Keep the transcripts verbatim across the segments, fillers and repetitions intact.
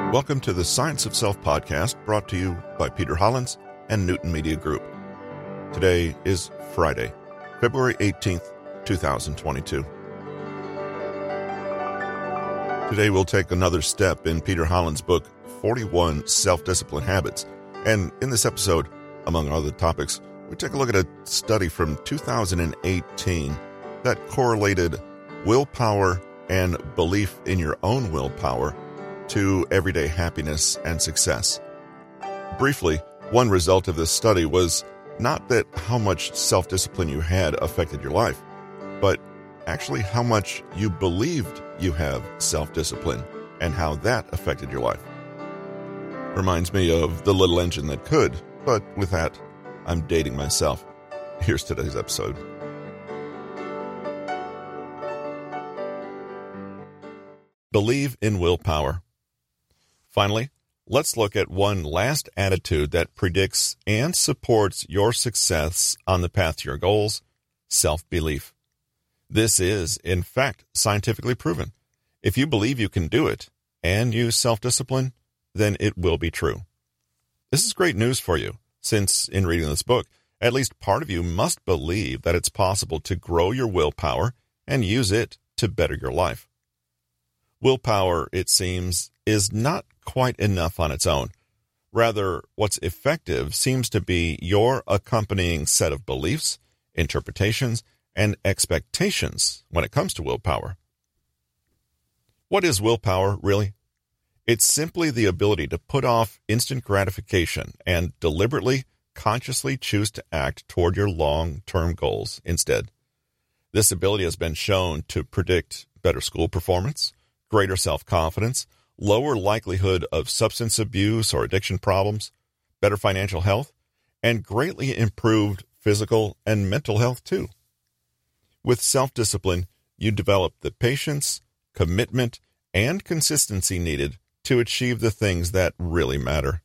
Welcome to the Science of Self podcast, brought to you by Peter Hollins and Newton Media Group. Today is Friday, February eighteenth, twenty twenty-two. Today we'll take another step in Peter Hollins' book, forty-one Self-Discipline Habits. And in this episode, among other topics, we take a look at a study from two thousand eighteen that correlated willpower and belief in your own willpower to everyday happiness and success. Briefly, one result of this study was not that how much self-discipline you had affected your life, but actually how much you believed you have self-discipline and how that affected your life. Reminds me of The Little Engine That Could, but with that, I'm dating myself. Here's today's episode. Believe in willpower. Finally, let's look at one last attitude that predicts and supports your success on the path to your goals: self-belief. This is, in fact, scientifically proven. If you believe you can do it and use self-discipline, then it will be true. This is great news for you, since in reading this book, at least part of you must believe that it's possible to grow your willpower and use it to better your life. Willpower, it seems, is not quite enough on its own. Rather, what's effective seems to be your accompanying set of beliefs, interpretations, and expectations when it comes to willpower. What is willpower, really? It's simply the ability to put off instant gratification and deliberately, consciously choose to act toward your long-term goals instead. This ability has been shown to predict better school performance, greater self-confidence, lower likelihood of substance abuse or addiction problems, better financial health, and greatly improved physical and mental health too. With self-discipline, you develop the patience, commitment, and consistency needed to achieve the things that really matter.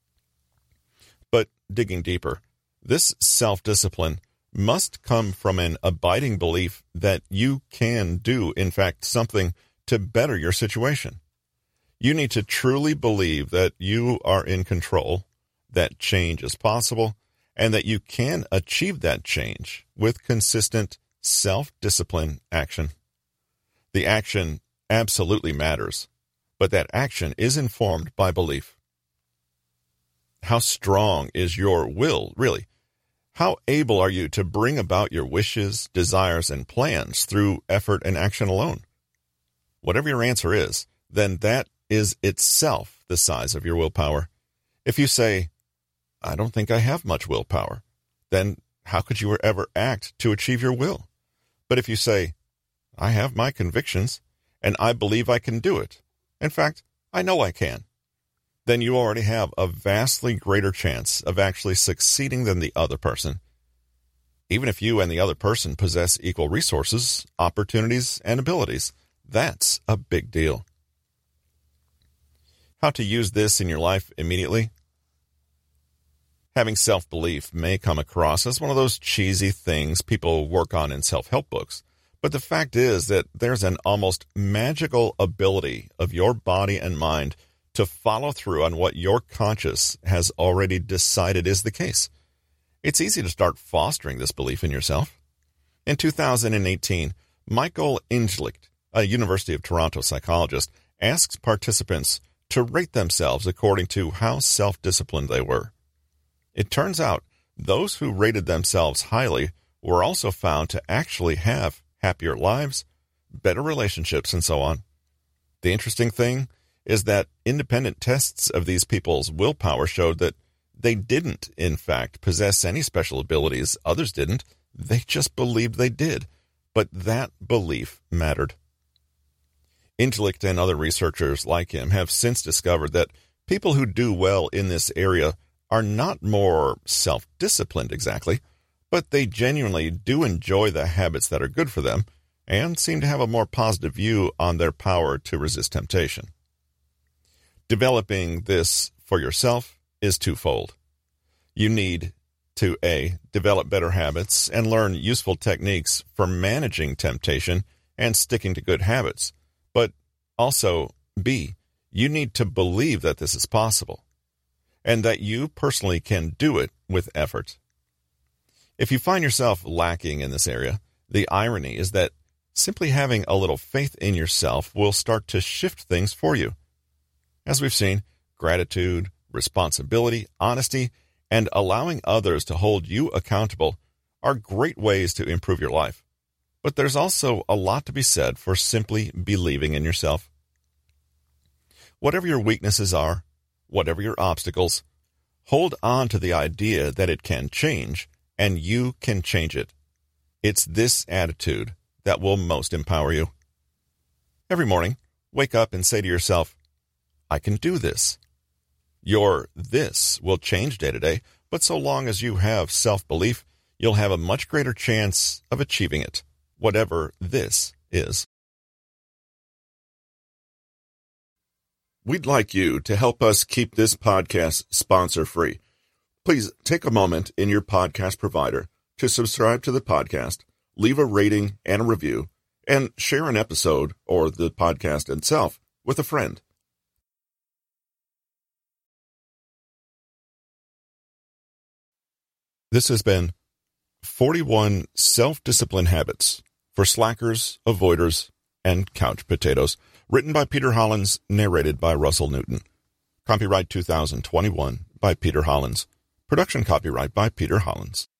But digging deeper, this self-discipline must come from an abiding belief that you can do, in fact, something to better your situation. You need to truly believe that you are in control, that change is possible, and that you can achieve that change with consistent self-discipline action. The action absolutely matters, but that action is informed by belief. How strong is your will, really? How able are you to bring about your wishes, desires, and plans through effort and action alone? Whatever your answer is, then that is itself the size of your willpower. If you say, I don't think I have much willpower, then how could you ever act to achieve your will? But if you say, I have my convictions, and I believe I can do it, in fact, I know I can, then you already have a vastly greater chance of actually succeeding than the other person. Even if you and the other person possess equal resources, opportunities, and abilities, that's a big deal. How to use this in your life immediately? Having self-belief may come across as one of those cheesy things people work on in self-help books, but the fact is that there's an almost magical ability of your body and mind to follow through on what your conscience has already decided is the case. It's easy to start fostering this belief in yourself. In two thousand eighteen, Michael Ingelicht, a University of Toronto psychologist, asks participants to rate themselves according to how self-disciplined they were. It turns out those who rated themselves highly were also found to actually have happier lives, better relationships, and so on. The interesting thing is that independent tests of these people's willpower showed that they didn't, in fact, possess any special abilities others didn't. They just believed they did. But that belief mattered. Ingelicht and other researchers like him have since discovered that people who do well in this area are not more self-disciplined exactly, but they genuinely do enjoy the habits that are good for them and seem to have a more positive view on their power to resist temptation. Developing this for yourself is twofold. You need to A, develop better habits and learn useful techniques for managing temptation and sticking to good habits, but also B, You need to believe that this is possible, and that you personally can do it with effort. If you find yourself lacking in this area, the irony is that simply having a little faith in yourself will start to shift things for you. As we've seen, gratitude, responsibility, honesty, and allowing others to hold you accountable are great ways to improve your life. But there's also a lot to be said for simply believing in yourself. Whatever your weaknesses are, whatever your obstacles, hold on to the idea that it can change, and you can change it. It's this attitude that will most empower you. Every morning, wake up and say to yourself, I can do this. Your this will change day to day, but so long as you have self-belief, you'll have a much greater chance of achieving it, whatever this is. We'd like you to help us keep this podcast sponsor-free. Please take a moment in your podcast provider to subscribe to the podcast, leave a rating and a review, and share an episode or the podcast itself with a friend. This has been forty-one Self-Discipline Habits for Slackers, Avoiders, and Couch Potatoes, written by Peter Hollins, narrated by Russell Newton. Copyright two thousand twenty-one by Peter Hollins. Production copyright by Peter Hollins.